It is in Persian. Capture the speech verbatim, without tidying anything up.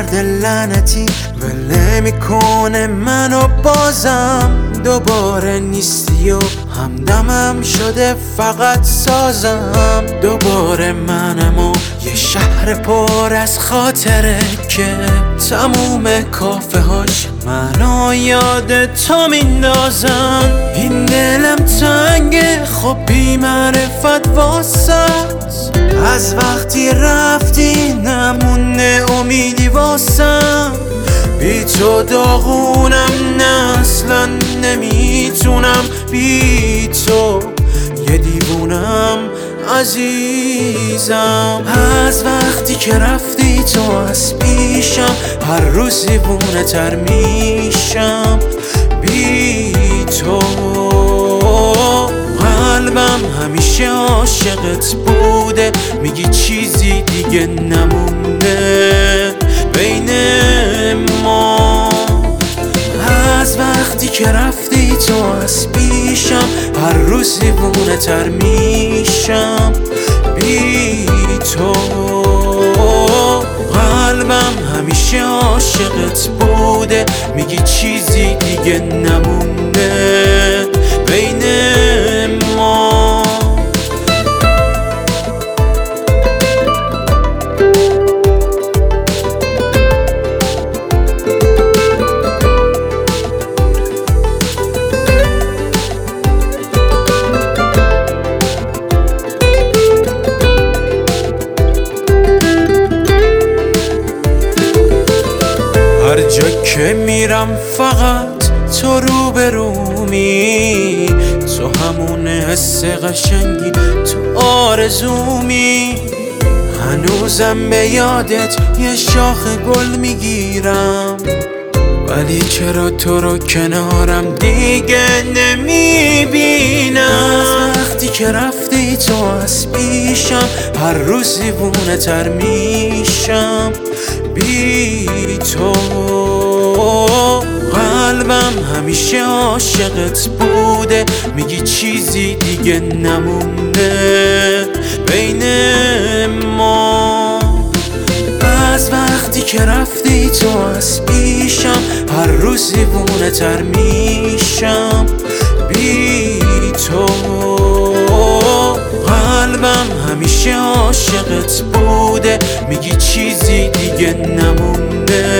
مرد لعنتی ول نمیکنه منو بازم دوباره نیستی و همدمم شده فقط سازم دوباره منم و یه شهر پر از خاطره که تموم کافه هاش منو یاد تو میندازن این دلم تنگه خب بی معرفت واسط از وقتی رفتی نمونه امیدی واسم بی تو داغونم نه اصلا نمیتونم بی تو یه دیوونم عزیزم از وقتی که رفتی تو از پیشم هر روز دیوونه تر میشم بی تو قلبم همیشه عاشقت بوده میگی چیزی دیگه نمونده بین ما از وقتی که رفتی تو از پیشم هر روز دیوونه تر میشم بی تو قلبم همیشه عاشقت بوده میگی چیزی دیگه نمونده بین ما هر جا که میرم فقط تو روبرومی تو همون حس قشنگی تو آرزومی هنوزم به یادت یه شاخ گل میگیرم ولی چرا تو رو کنارم دیگه نمیبینم وقتی که رفتی تو از پیشم هر روز دیوونه تر میشم بی تو قلبم همیشه عاشقت بوده میگی چیزی دیگه نمونده بین ما از وقتی که رفتی تو از پیشم هر روز دیوونه تر میشم بی تو قلبم همیشه عاشقت بوده میگی چیزی دیگه نمونده